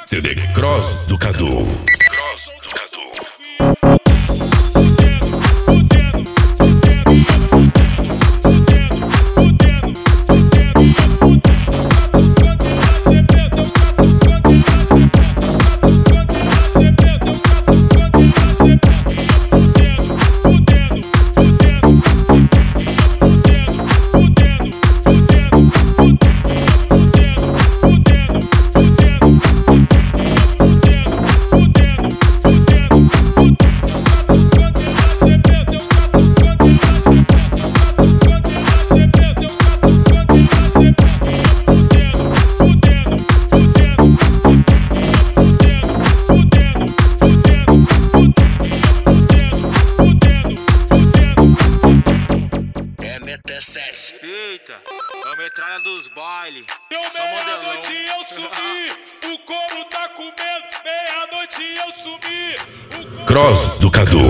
CD Cross do Cadu. Eita, é a metralha dos bailes. Deu meia-noite eu sumi, o couro tá comendo, meia-noite eu sumi. Cross do Cadu.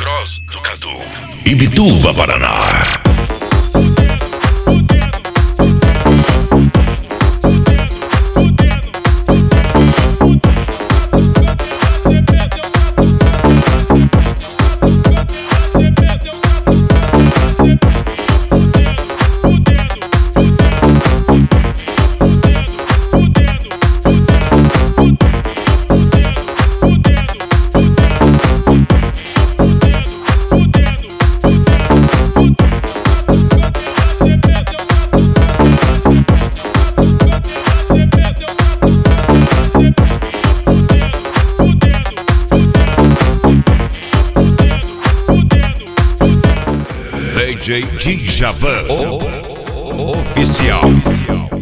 Ibituva, Paraná. DJ Djavan Oficial.